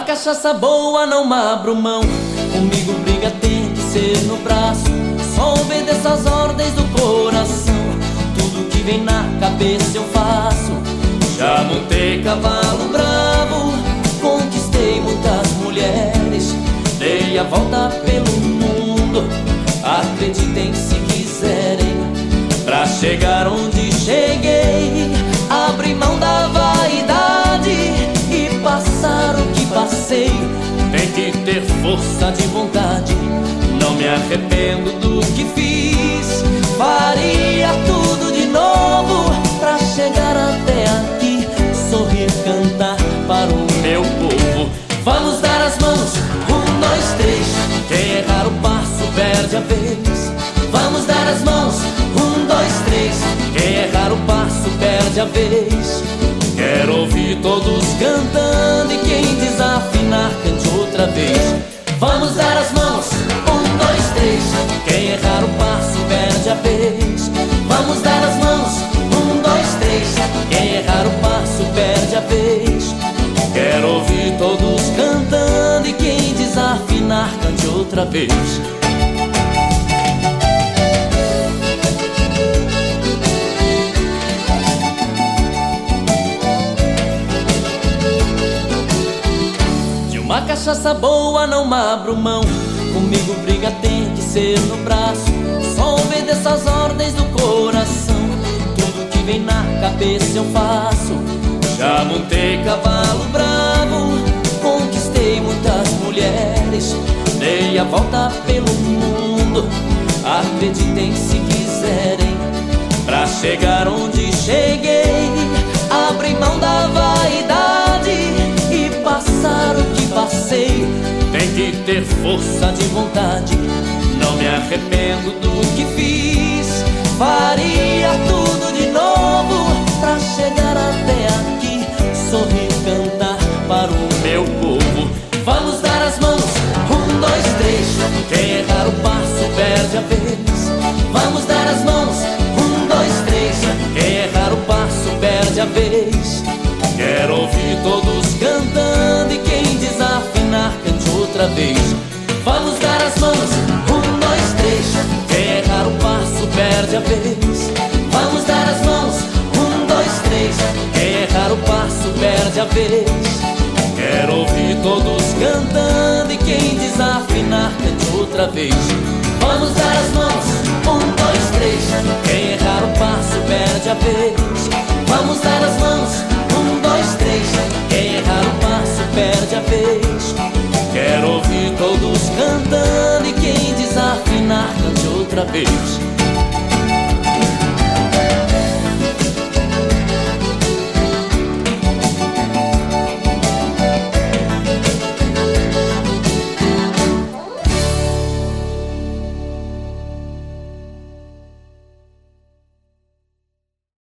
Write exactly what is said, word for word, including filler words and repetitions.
cachaça boa não abro mão. Comigo briga tem que ser no braço. Só obedeço as ordens do coração. Tudo que vem na cabeça eu faço. Já montei cavalo bravo, conquistei muitas mulheres, dei a volta pelo mundo. Acreditem se quiserem, pra chegar onde cheguei, abri mão da vaidade e passar o que passei. Tem que ter força de vontade, não me arrependo do que fiz. Faria tudo de novo pra chegar até aqui, sorrir, cantar para o meu povo. Vamos dar as mãos, um, dois, três. Quem errar o passo perde a vez. Vamos dar as mãos, um, dois, três. Quem errar o passo perde a vez. Quero ouvir todos cantando e quem desafinar cante outra vez. Vamos dar as mãos, um, dois, três. Quem errar o passo perde a vez. Vamos dar as mãos, um, dois, três. Quem errar o passo perde a vez. Quero ouvir todos cantando e quem desafinar cante outra vez. Uma cachaça boa não abro mão. Comigo briga tem que ser no braço. Só obedeço as ordens do coração. Tudo que vem na cabeça eu faço. Já montei cavalo bravo, conquistei muitas mulheres, dei a volta pelo mundo. Acreditem se quiserem, pra chegar onde cheguei, abri mão da vaidade e passar o que passei. Tem que ter força de vontade, não me arrependo do que fiz. Faria tudo de novo pra chegar até aqui, sorrir, cantar para o meu povo. Vamos dar as mãos, um, dois, três. Quem errar o passo perde a vez. Vamos dar as mãos, um, dois, três. Quem errar o passo perde a vez. Quero ouvir todos cantando e quem desafinar cante outra vez. Vamos dar as mãos, um, dois, três. Quem errar o passo perde a vez. Vamos dar as mãos, um, dois, três. Quem errar o passo perde a vez. Quero ouvir todos cantando e quem desafinar cante outra vez. Vamos dar as mãos, um, dois, três. Quem errar o passo perde a vez. Vamos dar as mãos, um, dois, três. Quem errar o passo perde a vez. Quero ouvir todos cantando e quem desafinar cante outra vez.